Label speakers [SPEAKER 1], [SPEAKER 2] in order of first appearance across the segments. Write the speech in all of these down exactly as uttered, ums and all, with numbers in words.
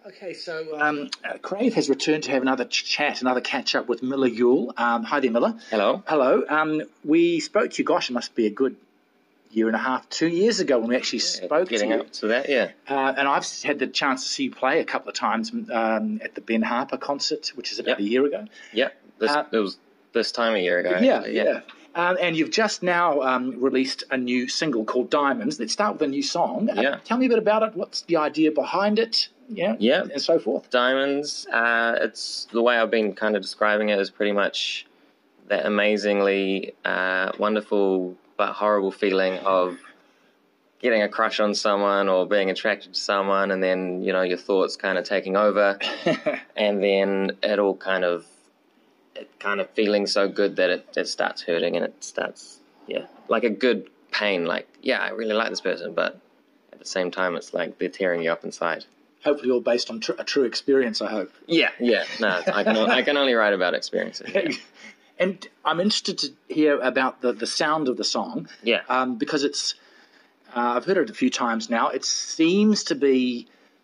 [SPEAKER 1] Okay, so um, uh, Crave has returned to have another ch- chat, another catch-up with Miller Yule. Um, hi there, Miller.
[SPEAKER 2] Hello.
[SPEAKER 1] Hello. Um, we spoke to you, gosh, it must be a good year and a half, two years ago when we actually
[SPEAKER 2] Yeah,
[SPEAKER 1] spoke
[SPEAKER 2] getting
[SPEAKER 1] to you.
[SPEAKER 2] up to that, yeah.
[SPEAKER 1] Uh, and I've had the chance to see you play a couple of times um, at the Ben Harper concert, which is about
[SPEAKER 2] Yep.
[SPEAKER 1] a year ago.
[SPEAKER 2] Yeah, this,
[SPEAKER 1] Uh,
[SPEAKER 2] it was this time a year ago.
[SPEAKER 1] Yeah,
[SPEAKER 2] actually,
[SPEAKER 1] yeah. Um, and you've just now um, released a new single called Diamonds. Let's start with a new song. Uh,
[SPEAKER 2] Yeah.
[SPEAKER 1] tell me a bit about it. What's the idea behind it? Yeah,
[SPEAKER 2] Yeah.
[SPEAKER 1] and so forth.
[SPEAKER 2] Diamonds, uh, it's the way I've been kind of describing it is pretty much that amazingly uh, wonderful but horrible feeling of getting a crush on someone or being attracted to someone, and then, you know, your thoughts kind of taking over, and then it all kind of, it kind of feeling so good that it, it starts hurting, and it starts, yeah, like a good pain, like, yeah, I really like this person, but at the same time, it's like they're tearing you up inside.
[SPEAKER 1] Hopefully all based on tr- a true experience, I hope.
[SPEAKER 2] Yeah, yeah, no, I can, I can only write about experiences. Yeah.
[SPEAKER 1] And I'm interested to hear about the, the sound of the song.
[SPEAKER 2] Yeah.
[SPEAKER 1] Um, because it's, uh, I've heard it a few times now. It seems to be,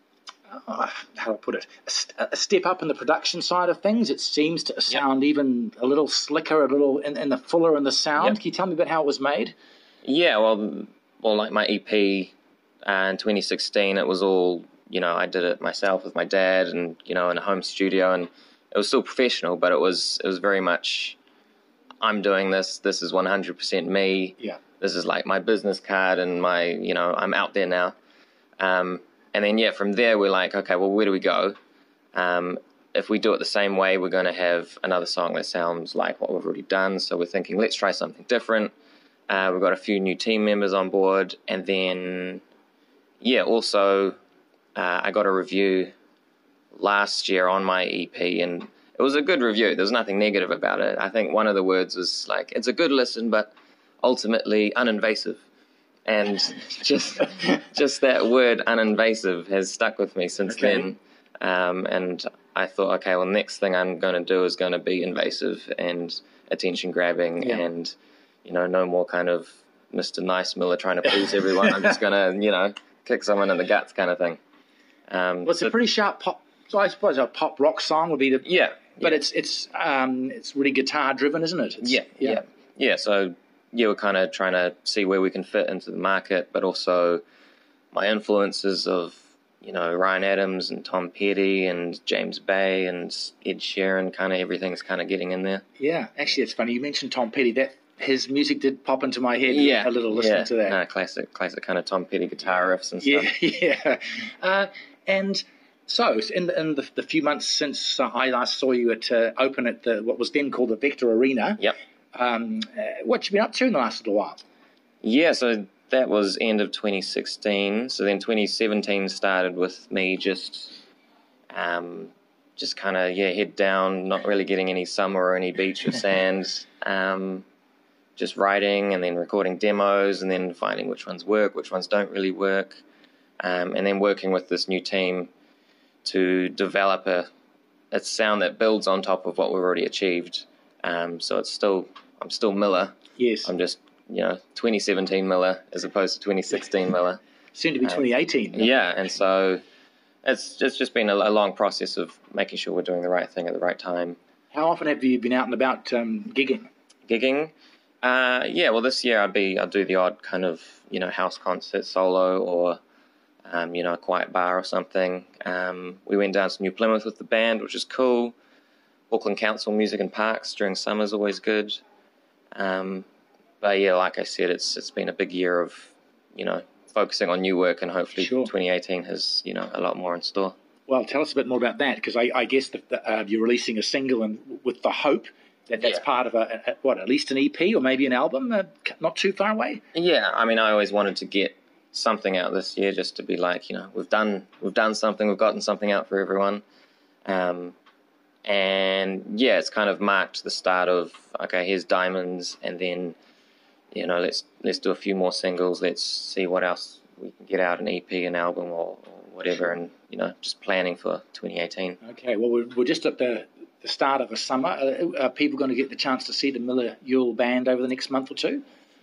[SPEAKER 1] uh, how do I put it, a, st- a step up in the production side of things. It seems to sound even a little slicker, a little in, in the fuller in the sound.
[SPEAKER 2] Yep.
[SPEAKER 1] Can you tell me about how it was made?
[SPEAKER 2] Yeah, well, well, like my E P uh, in twenty sixteen, it was all, you know, I did it myself with my dad, and, you know, in a home studio, and it was still professional, but it was it was very much, I'm doing this. This is one hundred percent me.
[SPEAKER 1] Yeah.
[SPEAKER 2] This is like my business card, and my, you know, I'm out there now. Um, and then yeah, from there we're like, okay, well, where do we go? Um, if we do it the same way, we're going to have another song that sounds like what we've already done. So we're thinking, let's try something different. Uh, we've got a few new team members on board, and then yeah, also uh, I got a review last year on my E P, and it was a good review. There was nothing negative about it. I think one of the words was like, it's a good listen, but ultimately uninvasive. And just just that word uninvasive has stuck with me since
[SPEAKER 1] Okay.
[SPEAKER 2] then. Um, and I thought, okay, well, next thing I'm going to do is going to be invasive and attention grabbing,
[SPEAKER 1] Yeah.
[SPEAKER 2] and, you know, no more kind of Mister Nice Miller trying to please everyone. I'm just going to, you know, kick someone in the guts kind of thing. Um,
[SPEAKER 1] Well, it's
[SPEAKER 2] so-
[SPEAKER 1] a pretty sharp pop. So I suppose a pop rock song would be the.
[SPEAKER 2] yeah.
[SPEAKER 1] But
[SPEAKER 2] yeah.
[SPEAKER 1] it's it's um it's really guitar driven, isn't it? It's,
[SPEAKER 2] Yeah, yeah, yeah. So yeah, we're kind of trying to see where we can fit into the market, but also my influences of, you know, Ryan Adams and Tom Petty and James Bay and Ed Sheeran, kind of everything's kind of getting in there.
[SPEAKER 1] Yeah, actually, it's funny you mentioned Tom Petty. That his music did pop into my head.
[SPEAKER 2] Yeah,
[SPEAKER 1] a little listening
[SPEAKER 2] yeah.
[SPEAKER 1] to that.
[SPEAKER 2] No, classic, classic kind of Tom Petty guitar riffs and stuff.
[SPEAKER 1] Yeah, yeah. Uh, and so, in the, in the, the few months since uh, I last saw you at uh, open at the what was then called the Vector Arena,
[SPEAKER 2] Yep.
[SPEAKER 1] um, uh, what you been up to in the last little while?
[SPEAKER 2] Yeah, so that was end of twenty sixteen. So then twenty seventeen started with me just, um, just kind of yeah, head down, not really getting any summer or any beach or sand. Um, just writing and then recording demos and then finding which ones work, which ones don't really work, um, and then working with this new team to develop a, a sound that builds on top of what we've already achieved. Um, so it's still, I'm still Miller.
[SPEAKER 1] Yes,
[SPEAKER 2] I'm just, you know, twenty seventeen Miller as opposed to twenty sixteen Miller.
[SPEAKER 1] soon to be twenty eighteen.
[SPEAKER 2] Yeah, and so it's it's just been a, a long process of making sure we're doing the right thing at the right time.
[SPEAKER 1] How often have you been out and about um, gigging?
[SPEAKER 2] Gigging, uh, yeah. Well, this year I'll be I'll do the odd kind of, you know, house concert solo or um, you know, a quiet bar or something. Um, we went down to New Plymouth with the band, which is cool. Auckland Council Music and Parks during summer is always good. Um, but yeah, like I said, it's it's been a big year of, you know, focusing on new work, and hopefully
[SPEAKER 1] Sure.
[SPEAKER 2] twenty eighteen has, you know, a lot more in store.
[SPEAKER 1] Well, tell us a bit more about that, because I, I guess that uh, you're releasing a single and with the hope that that's
[SPEAKER 2] Yeah.
[SPEAKER 1] part of a, a what at least an E P or maybe an album, uh, not too far away.
[SPEAKER 2] Yeah, I mean, I always wanted to get something out this year, just to be like, you know, we've done we've done something, we've gotten something out for everyone, um, and yeah, it's kind of marked the start of, okay, here's Diamonds, and then, you know, let's let's do a few more singles, let's see what else we can get out, an E P, an album, or, or whatever, and, you know, just planning for twenty eighteen.
[SPEAKER 1] Okay, well, we're, we're just at the, the start of a summer. Uh, are people going to get the chance to see the Miller Yule Band over the next month or two?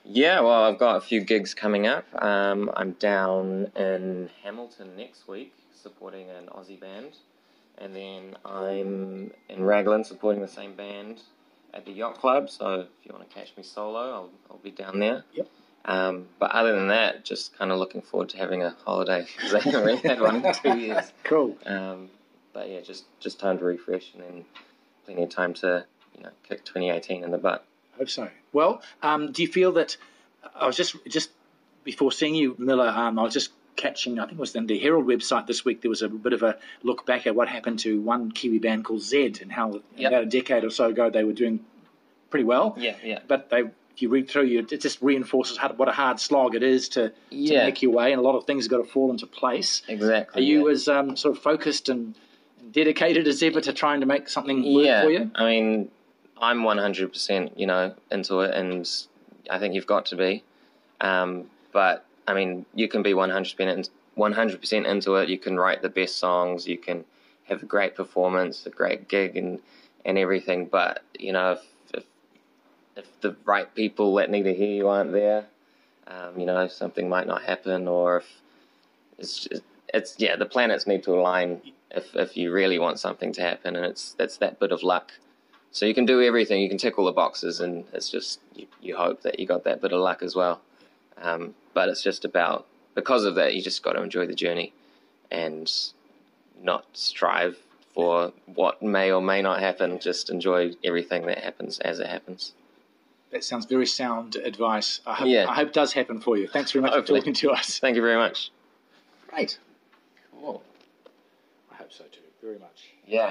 [SPEAKER 2] Yeah, well, I've got a few gigs coming up. Um, I'm down in Hamilton next week supporting an Aussie band. And then I'm in Raglan supporting the same band at the Yacht Club. So if you want to catch me solo, I'll, I'll be down there.
[SPEAKER 1] Yep.
[SPEAKER 2] Um, but other than that, just kind of looking forward to having a holiday because I haven't really had one in two years.
[SPEAKER 1] Cool.
[SPEAKER 2] Um, but yeah, just, just time to refresh and then plenty of time to, you know, kick twenty eighteen in the butt.
[SPEAKER 1] Hope so. Well, um, do you feel that I was just just before seeing you, Miller? Um, I was just catching. I think it was on the Herald website this week. There was a bit of a look back at what happened to one Kiwi band called Zed and how
[SPEAKER 2] Yep.
[SPEAKER 1] about a decade or so ago they were doing pretty well.
[SPEAKER 2] Yeah, yeah.
[SPEAKER 1] But they, if you read through, you it just reinforces how, what a hard slog it is to,
[SPEAKER 2] Yeah.
[SPEAKER 1] to make your way, and a lot of things have got to fall into place.
[SPEAKER 2] Exactly.
[SPEAKER 1] Are you
[SPEAKER 2] yeah.
[SPEAKER 1] as um, sort of focused and dedicated as ever to trying to make something work
[SPEAKER 2] yeah,
[SPEAKER 1] for you?
[SPEAKER 2] I mean, I'm one hundred percent, you know, into it, and I think you've got to be. Um, but, I mean, you can be one hundred percent, one hundred percent into it. You can write the best songs. You can have a great performance, a great gig and, and everything. But, you know, if, if, if the right people that need to hear you aren't there, um, you know, something might not happen. Or if it's just, it's, yeah, the planets need to align if, if you really want something to happen. And it's that's that bit of luck. So you can do everything, you can tick all the boxes, and it's just, you, you hope that you got that bit of luck as well. Um, but it's just about, because of that, you just got to enjoy the journey and not strive for what may or may not happen. Just enjoy everything that happens as it happens.
[SPEAKER 1] That sounds very sound advice. I hope,
[SPEAKER 2] Yeah.
[SPEAKER 1] I hope it does happen for you. Thanks very much
[SPEAKER 2] Hopefully.
[SPEAKER 1] for talking to us.
[SPEAKER 2] Thank you very much.
[SPEAKER 1] Great.
[SPEAKER 2] Cool.
[SPEAKER 1] I hope so too, very much.
[SPEAKER 2] Yeah.